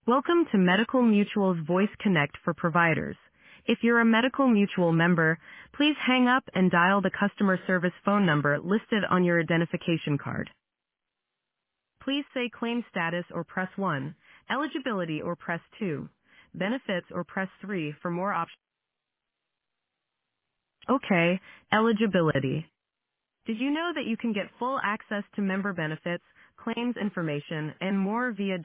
Welcome to Medical Mutual's Voice Connect for providers. If you're a Medical Mutual member, please hang up and dial the customer service phone number listed on your identification card. Please say claim status or press 1, eligibility or press 2, benefits or press 3 for more options. Okay, eligibility. Did you know that you can get full access to member benefits, claims information, and more via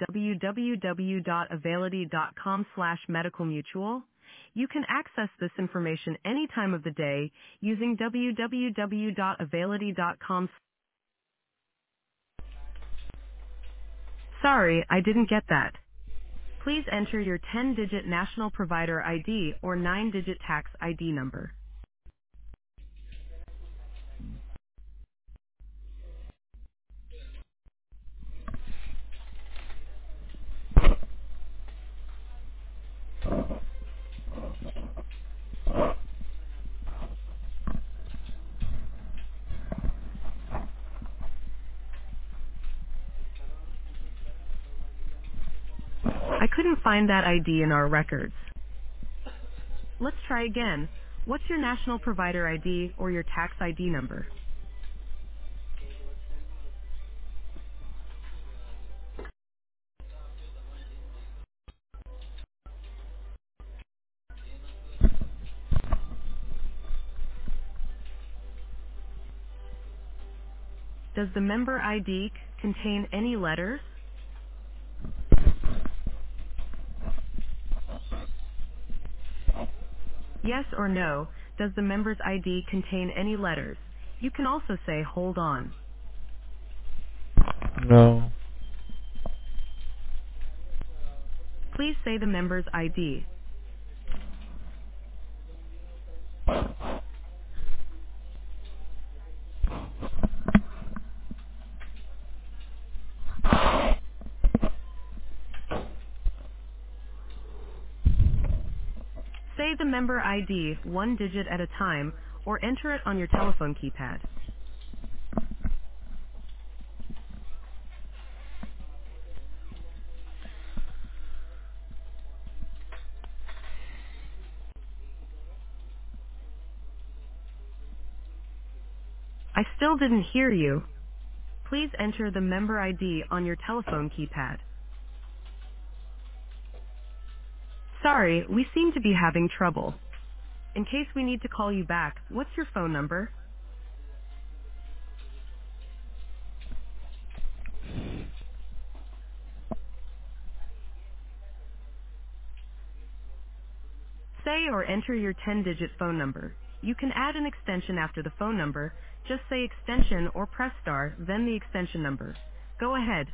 www.availity.com/medicalmutual? You can access this information any time of the day using www.availity.com. Sorry, I didn't get that. Please enter your 10-digit national provider ID or 9-digit tax ID number. I couldn't find that ID in our records. Let's try again. What's your national provider ID or your tax ID number? Does the member ID contain any letters? Yes or no, does the member's ID contain any letters? You can also say hold on. No. Please say the member's ID. Say the member ID one digit at a time or enter it on your telephone keypad. I still didn't hear you. Please enter the member ID on your telephone keypad. Sorry, we seem to be having trouble. In case we need to call you back, what's your phone number? Say or enter your 10-digit phone number. You can add an extension after the phone number. Just say extension or press star, then the extension number. Go ahead.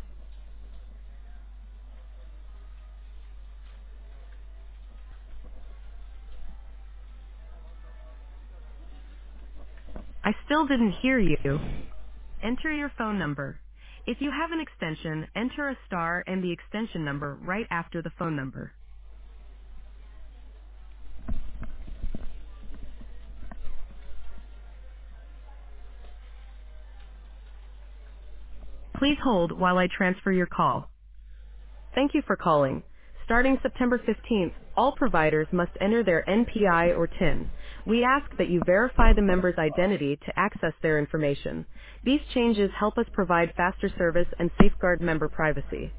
I still didn't hear you. Enter your phone number. If you have an extension, enter a star and the extension number right after the phone number. Please hold while I transfer your call. Thank you for calling. Starting September 15th, all providers must enter their NPI or TIN. We ask that you verify the member's identity to access their information. These changes help us provide faster service and safeguard member privacy.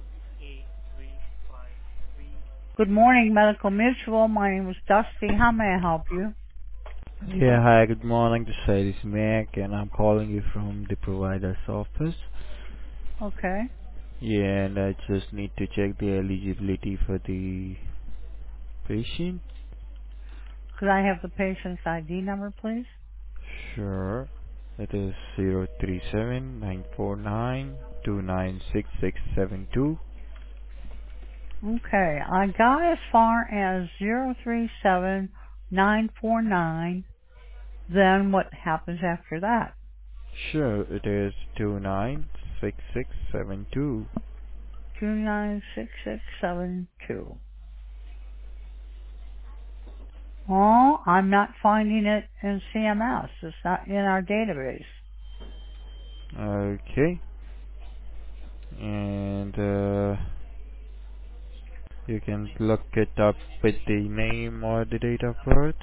Good morning, Medical Mutual. My name is Dusty. How may I help you? Yeah, hi, good morning. This is Mac, and I'm calling you from the provider's office. Okay. Yeah, and I just need to check the eligibility for the patient. Could I have the patient's ID number, please? Sure. It is 037-949-296672. Okay. I got as far as 037949. Then what happens after that? Sure, it is 296672. 296672. Oh, I'm not finding it in CMS. It's not in our database. Okay. And You can look it up with the name or the date of birth.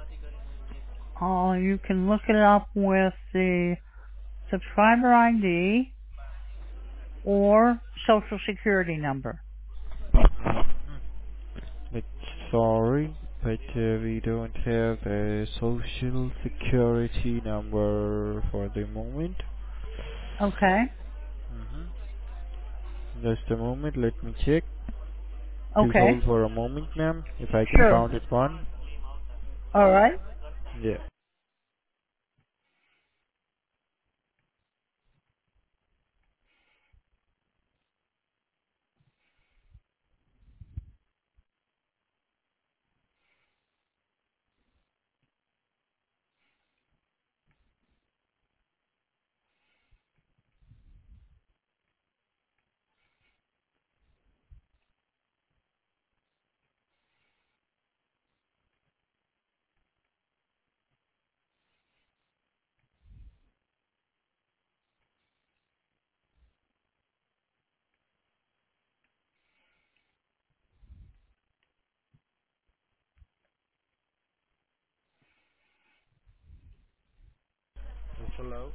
You can look it up with the subscriber ID or social security number. But sorry, but we don't have a social security number for the moment. Okay. Just a moment, let me check. Please hold Okay. for a moment, ma'am, if I can Sure. find it one. All right. Yeah. Hello.